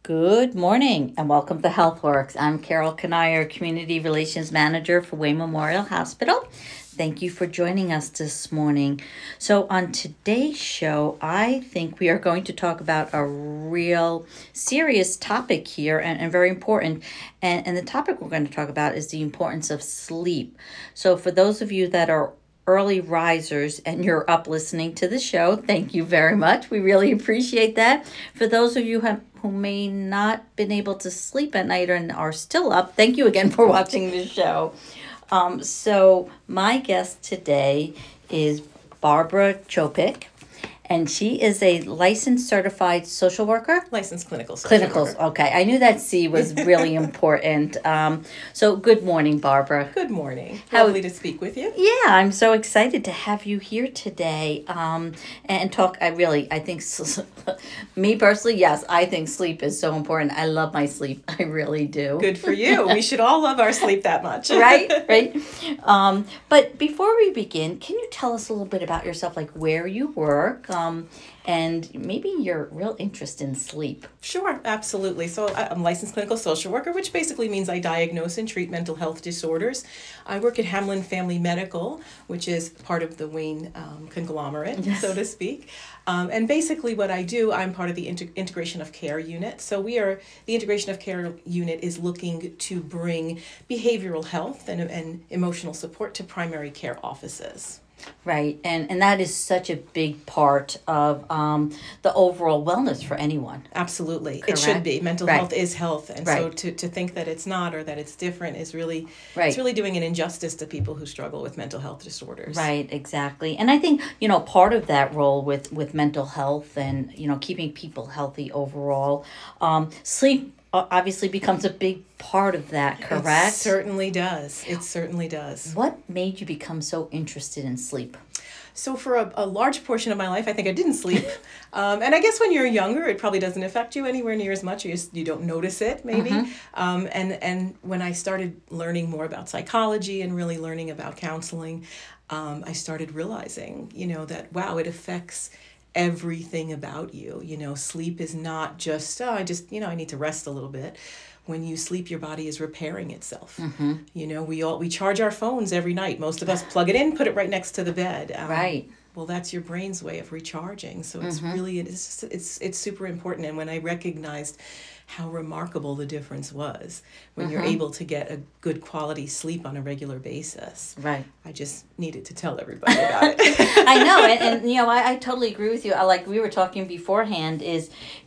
Good morning and welcome to HealthWorks. I'm Carol Canayer, Community Relations Manager for Wayne Memorial Hospital. Thank you for joining us this morning. So on today's show, I think we are going to talk about a real serious topic here and very important. And the topic we're going to talk about is the importance of sleep. So for those of you that are early risers and you're up listening to the show, thank you very much. We really appreciate that. For those of you who may not been able to sleep at night and are still up, thank you again for watching the show. So my guest today is Barbara Chopik, and she is a licensed certified social worker. Licensed clinical social worker. Okay. I knew that C was really important. So good morning, Barbara. Good morning. Lovely to speak with you. Yeah, I'm so excited to have you here today and talk. I think, me personally, yes, I think sleep is so important. I love my sleep. I really do. Good for you. We should all love our sleep that much. Right. But before we begin, can you tell us a little bit about yourself, like where you work? And maybe your real interest in sleep. Sure, absolutely. So I'm a licensed clinical social worker, which basically means I diagnose and treat mental health disorders. I work at Hamlin Family Medical, which is part of the Wayne conglomerate, yes, so to speak. And basically what I do, I'm part of the integration of care unit. So the integration of care unit is looking to bring behavioral health and emotional support to primary care offices. Right, and that is such a big part of the overall wellness for anyone. Absolutely. Correct? It should be. Mental right. health is health, and right. so to think that it's not or that it's different is really, right. it's really doing an injustice to people who struggle with mental health disorders. Right, exactly. And I think, part of that role with mental health and, keeping people healthy overall, sleep obviously becomes a big part of that, correct? It certainly does. It certainly does. What made you become so interested in sleep? So for a large portion of my life, I think I didn't sleep. And I guess when you're younger, it probably doesn't affect you anywhere near as much. You don't notice it, maybe. Mm-hmm. And when I started learning more about psychology and really learning about counseling, I started realizing, that, wow, it affects everything about you. Sleep is not just, I need to rest a little bit. When you sleep, your body is repairing itself. Mm-hmm. We charge our phones every night. Most of us plug it in, put it right next to the bed. Right. Well, that's your brain's way of recharging. So it's mm-hmm. really, it's super important. And when I recognized how remarkable the difference was when you're able to get a good quality sleep on a regular basis. Right. I just needed to tell everybody about it. I know. And I totally agree with you. Like we were talking beforehand is,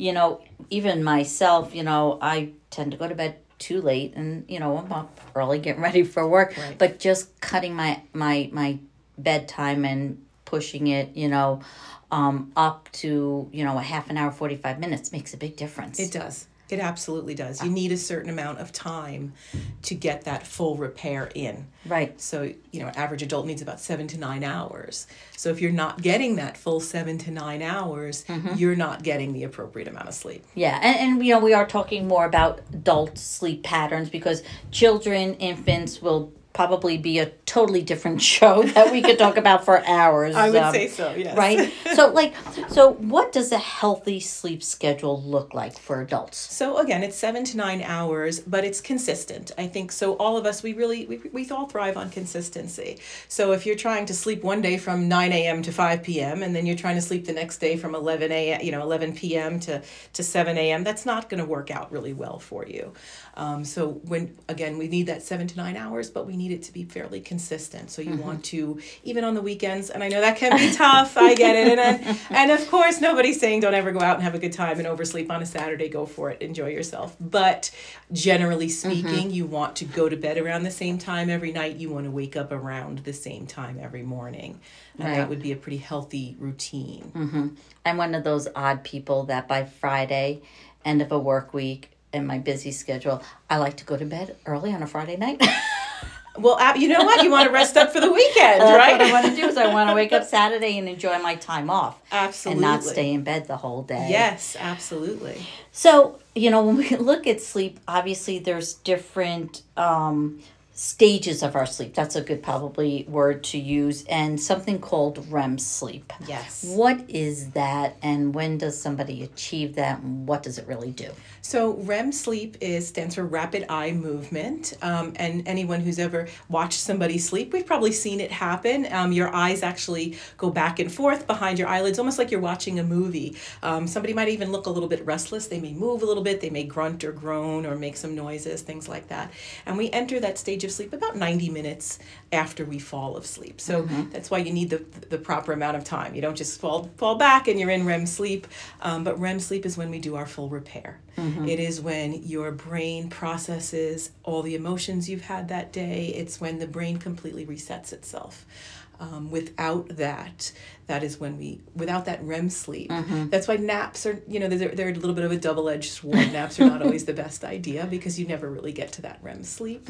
even myself, I tend to go to bed too late and, I'm up early getting ready for work, right. But just cutting my bedtime and pushing it, up to, a half an hour, 45 minutes makes a big difference. It does. It absolutely does. You need a certain amount of time to get that full repair in. Right. So, average adult needs about 7 to 9 hours. So if you're not getting that full 7 to 9 hours, you're not getting the appropriate amount of sleep. Yeah. And we are talking more about adult sleep patterns because children, infants will probably be a totally different show that we could talk about for hours. I would say so, yes. Right? So what does a healthy sleep schedule look like for adults? So again, it's 7 to 9 hours, but it's consistent. I think so all of us, we all thrive on consistency. So if you're trying to sleep one day from 9 a.m. to 5 p.m. and then you're trying to sleep the next day from 11 p.m. to 7 a.m., that's not going to work out really well for you. So we need that 7 to 9 hours, but we need it to be fairly consistent. So you want to, even on the weekends, and I know that can be tough, I get it. And of course, nobody's saying don't ever go out and have a good time and oversleep on a Saturday, go for it, enjoy yourself. But generally speaking, you want to go to bed around the same time every night. You want to wake up around the same time every morning. And that would be a pretty healthy routine. I'm one of those odd people that by Friday, end of a work week, in my busy schedule, I like to go to bed early on a Friday night. Well, you know what? You want to rest up for the weekend, right? What I want to do is I want to wake up Saturday and enjoy my time off. Absolutely. And not stay in bed the whole day. Yes, absolutely. So, when we look at sleep, obviously there's different stages of our sleep. That's a good probably word to use. And something called REM sleep. Yes. What is that, and when does somebody achieve that, and what does it really do? So REM sleep stands for rapid eye movement, and anyone who's ever watched somebody sleep, we've probably seen it happen. Your eyes actually go back and forth behind your eyelids, almost like you're watching a movie. Somebody might even look a little bit restless. They may move a little bit. They may grunt or groan or make some noises, things like that. And we enter that stage of sleep about 90 minutes after we fall asleep. So that's why you need the proper amount of time. You don't just fall back and you're in REM sleep, but REM sleep is when we do our full repair. It is when your brain processes all the emotions you've had that day. It's when the brain completely resets itself. Without that is when without that REM sleep, that's why naps are, they're a little bit of a double-edged sword. Naps are not always the best idea because you never really get to that REM sleep.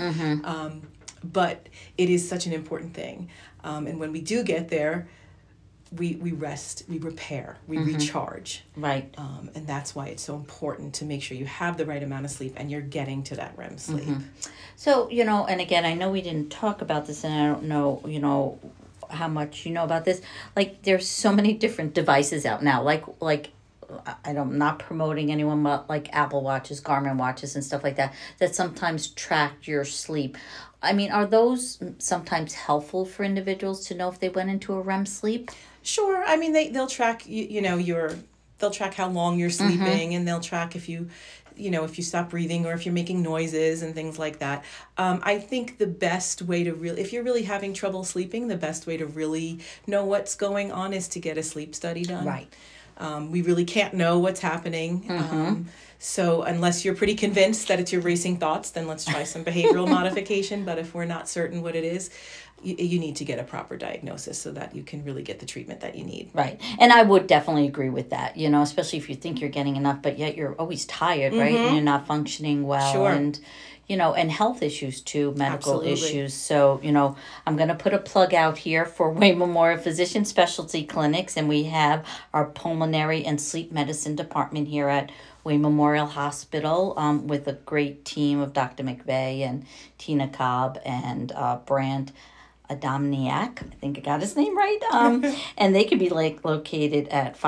But it is such an important thing. And when we do get there, we rest, we repair, we recharge. Right. And that's why it's so important to make sure you have the right amount of sleep and you're getting to that REM sleep. So, and again, I know we didn't talk about this, and I don't know, how much you know about this. Like, there's so many different devices out now. Like I'm not promoting anyone, but like Apple Watches, Garmin watches, and stuff like that sometimes track your sleep. I mean, are those sometimes helpful for individuals to know if they went into a REM sleep? Sure. I mean, they'll track they'll track how long you're sleeping, and they'll track if you stop breathing or if you're making noises and things like that. I think the best way to if you're really having trouble sleeping, the best way to really know what's going on is to get a sleep study done. Right. We really can't know what's happening. So unless you're pretty convinced that it's your racing thoughts, then let's try some behavioral modification. But if we're not certain what it is, you need to get a proper diagnosis so that you can really get the treatment that you need. Right. And I would definitely agree with that, especially if you think you're getting enough, but yet you're always tired, right? And you're not functioning well. Sure. And, and health issues too, medical Absolutely. issues. So, I'm going to put a plug out here for Wayne Memorial Physician Specialty Clinics, and we have our pulmonary and sleep medicine department here at Wayne Memorial Hospital, with a great team of Dr. McVeigh and Tina Cobb and Brandt Adamniak. I think I got his name right. And they could be located at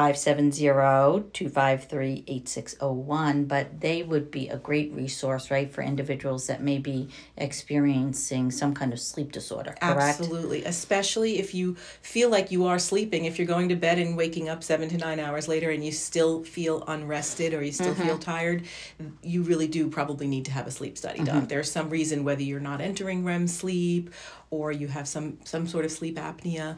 570-253-8601, but they would be a great resource, right, for individuals that may be experiencing some kind of sleep disorder, correct? Absolutely. Especially if you feel like you are sleeping, if you're going to bed and waking up 7 to 9 hours later and you still feel unrested or you still feel tired, you really do probably need to have a sleep study done. There's some reason, whether you're not entering REM sleep or you have some sort of sleep apnea,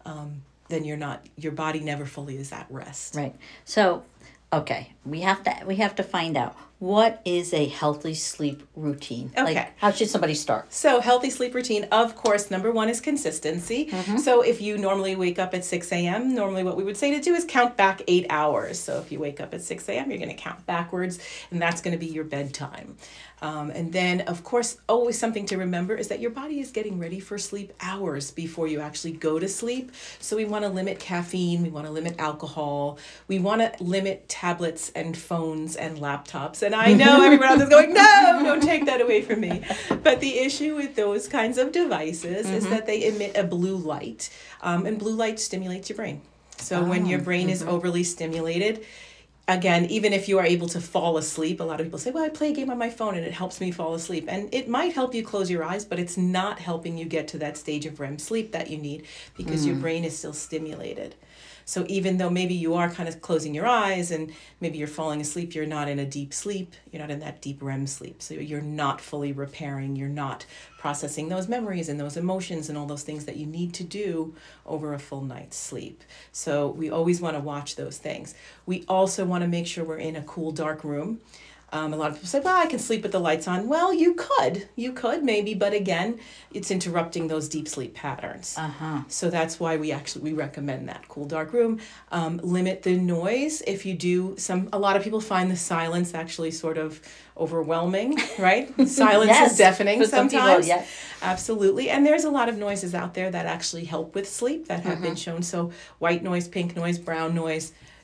then your body never fully is at rest. Right. So, okay, we have to find out, what is a healthy sleep routine? Okay. How should somebody start? So healthy sleep routine, of course, number one is consistency. So if you normally wake up at 6 a.m., normally what we would say to do is count back 8 hours. So if you wake up at 6 a.m., you're going to count backwards, and that's going to be your bedtime. And then, of course, always something to remember is that your body is getting ready for sleep hours before you actually go to sleep. So we want to limit caffeine. We want to limit alcohol. We want to limit tablets and phones and laptops. And I know everyone else is going, no, don't take that away from me. But the issue with those kinds of devices is that they emit a blue light, and blue light stimulates your brain. So when your brain is overly stimulated, again, even if you are able to fall asleep, a lot of people say, well, I play a game on my phone and it helps me fall asleep. And it might help you close your eyes, but it's not helping you get to that stage of REM sleep that you need because your brain is still stimulated. So even though maybe you are kind of closing your eyes and maybe you're falling asleep, you're not in a deep sleep, you're not in that deep REM sleep. So you're not fully repairing, you're not processing those memories and those emotions and all those things that you need to do over a full night's sleep. So we always want to watch those things. We also want to make sure we're in a cool, dark room. A lot of people say, well, I can sleep with the lights on. Well, you could maybe, but again, it's interrupting those deep sleep patterns. So that's why we recommend that cool, dark room. Limit the noise. If you do a lot of people find the silence actually sort of overwhelming, right? Silence is deafening sometimes. People, Absolutely. And there's a lot of noises out there that actually help with sleep that have been shown. So white noise, pink noise, brown noise,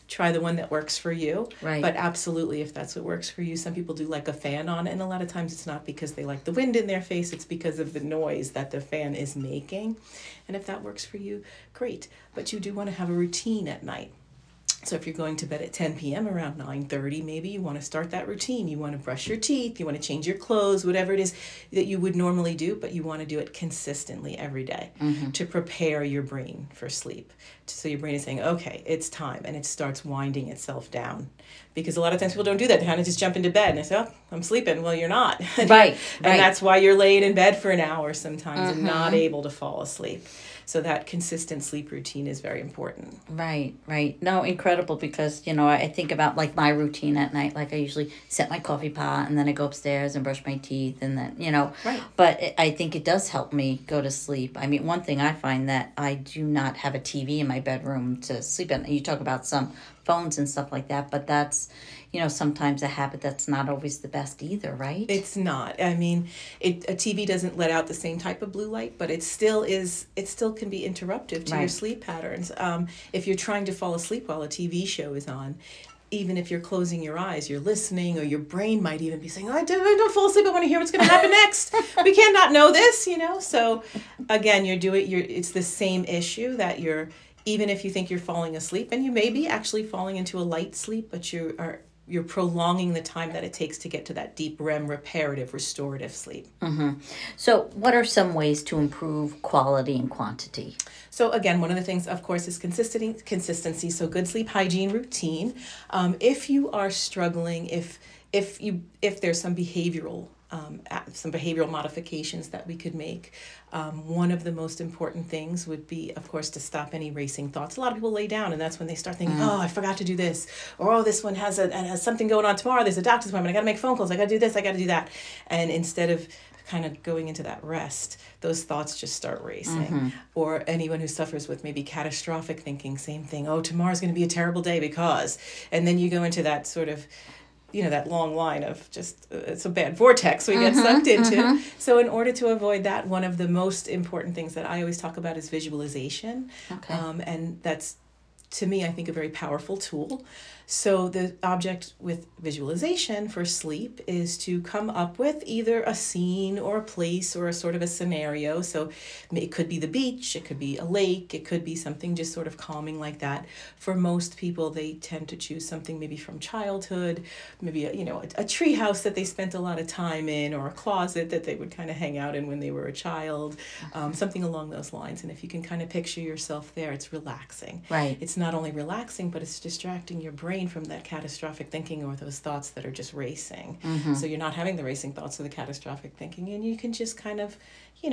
try the one that works for you. Right. But absolutely, if that's what works for you, some people do like a fan on, and a lot of times it's not because they like the wind in their face, it's because of the noise that the fan is making. And if that works for you, great. But you do want to have a routine at night. So if you're going to bed at 10 p.m. around 9:30, maybe you want to start that routine. You want to brush your teeth, you want to change your clothes, whatever it is that you would normally do, but you want to do it consistently every day to prepare your brain for sleep. So your brain is saying, okay, it's time, and it starts winding itself down. Because a lot of times people don't do that. They kind of just jump into bed and they say, oh, I'm sleeping. Well, you're not. Right. And that's why you're laying in bed for an hour sometimes and not able to fall asleep. So that consistent sleep routine is very important. Right, right. No, incredible, because, I think about like my routine at night. Like I usually set my coffee pot and then I go upstairs and brush my teeth and then, Right. But I think it does help me go to sleep. I mean, one thing I find that I do not have a TV in my bedroom to sleep in. You talk about some phones and stuff like that, but that's, sometimes a habit that's not always the best either, right? It's not. I mean, a TV doesn't let out the same type of blue light, but it still can be interruptive to your sleep patterns. If you're trying to fall asleep while a TV show is on, even if you're closing your eyes, you're listening, or your brain might even be saying, oh, I don't fall asleep, I want to hear what's going to happen next. We can't not know this, So again, it's the same issue that even if you think you're falling asleep, and you may be actually falling into a light sleep, but you're prolonging the time that it takes to get to that deep REM, reparative, restorative sleep. So what are some ways to improve quality and quantity? So again, one of the things, of course, is consistency. So good sleep hygiene routine. If you are struggling, if there's some behavioral modifications that we could make. One of the most important things would be, of course, to stop any racing thoughts. A lot of people lay down, and that's when they start thinking, oh, I forgot to do this, or oh, this one has something going on tomorrow. There's a doctor's appointment. I got to make phone calls. I got to do this. I got to do that. And instead of kind of going into that rest, those thoughts just start racing. Or anyone who suffers with maybe catastrophic thinking, same thing. Oh, tomorrow's going to be a terrible day because, and then you go into that sort of that long line of just, it's a bad vortex we get sucked into. So in order to avoid that, one of the most important things that I always talk about is visualization. Okay. And that's, to me, I think, a very powerful tool. So the object with visualization for sleep is to come up with either a scene or a place or a sort of a scenario. So it could be the beach, it could be a lake, it could be something just sort of calming like that. For most people, they tend to choose something maybe from childhood, maybe a tree house that they spent a lot of time in, or a closet that they would kind of hang out in when they were a child, something along those lines. And if you can kind of picture yourself there, it's relaxing. Right. It's not only relaxing, but it's distracting your brain from that catastrophic thinking or those thoughts that are just racing. So you're not having the racing thoughts or the catastrophic thinking, and you can just kind of,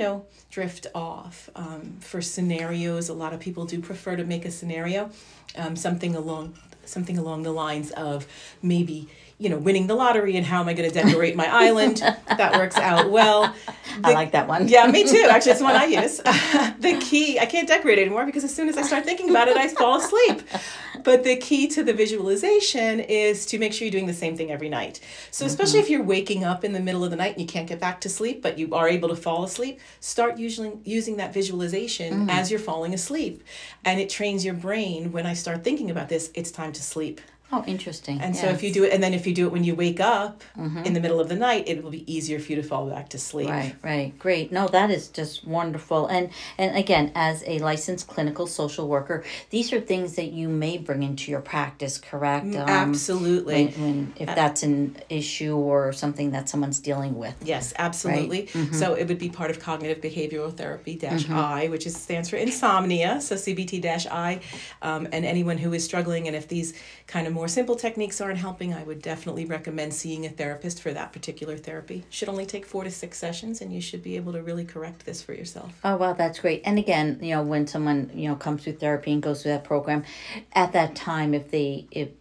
drift off. For scenarios, a lot of people do prefer to make a scenario, something along the lines of maybe, winning the lottery and how am I going to decorate my island. That works out well. I like that one. Yeah, me too. Actually, it's the one I use. The key, I can't decorate anymore because as soon as I start thinking about it, I fall asleep. But the key to the visualization is to make sure you're doing the same thing every night. So especially if you're waking up in the middle of the night and you can't get back to sleep, but you are able to fall asleep, start using that visualization as you're falling asleep. And it trains your brain, when I start thinking about this, it's time to sleep. Oh, interesting. And so if you do it, and then if you do it when you wake up in the middle of the night, it will be easier for you to fall back to sleep. Right. Great. No, that is just wonderful. And again, as a licensed clinical social worker, these are things that you may bring into your practice, correct? Absolutely. If that's an issue or something that someone's dealing with. Yes, absolutely. Right? So it would be part of cognitive behavioral therapy -I, which stands for insomnia. So CBT-I, and anyone who is struggling, and if these kind of more simple techniques aren't helping, I would definitely recommend seeing a therapist for that particular therapy. Should only take 4 to 6 sessions, and you should be able to really correct this for yourself. Oh, wow, that's great. And again, when someone, comes through therapy and goes through that program, at that time, if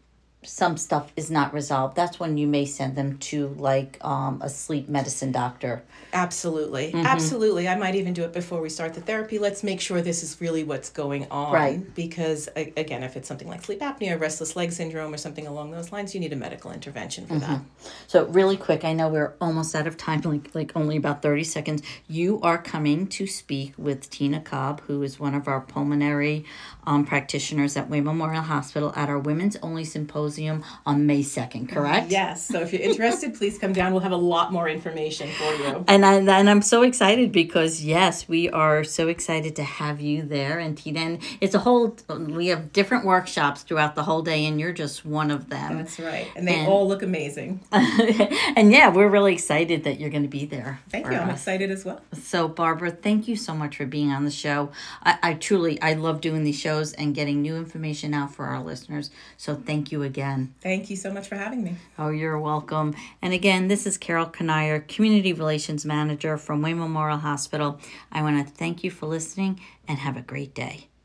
some stuff is not resolved, that's when you may send them to like a sleep medicine doctor. Absolutely. Absolutely. I might even do it before we start the therapy. Let's make sure this is really what's going on. Right. Because, again, if it's something like sleep apnea, restless leg syndrome, or something along those lines, you need a medical intervention for that. So really quick, I know we're almost out of time, like only about 30 seconds. You are coming to speak with Tina Cobb, who is one of our pulmonary practitioners at Wayne Memorial Hospital at our Women's Only Symposium on May 2nd, correct? Yes. So if you're interested, please come down. We'll have a lot more information for you. And I'm so excited because, yes, we are so excited to have you there. And Tina, and it's we have different workshops throughout the whole day, and you're just one of them. That's right. And they all look amazing. And yeah, we're really excited that you're going to be there. Thank you. I'm excited as well. So, Barbara, thank you so much for being on the show. I love doing these shows and getting new information out for our listeners. So thank you again. Thank you so much for having me. Oh, you're welcome. And again, this is Carol Kanier, Community Relations Manager from Wayne Memorial Hospital. I want to thank you for listening and have a great day.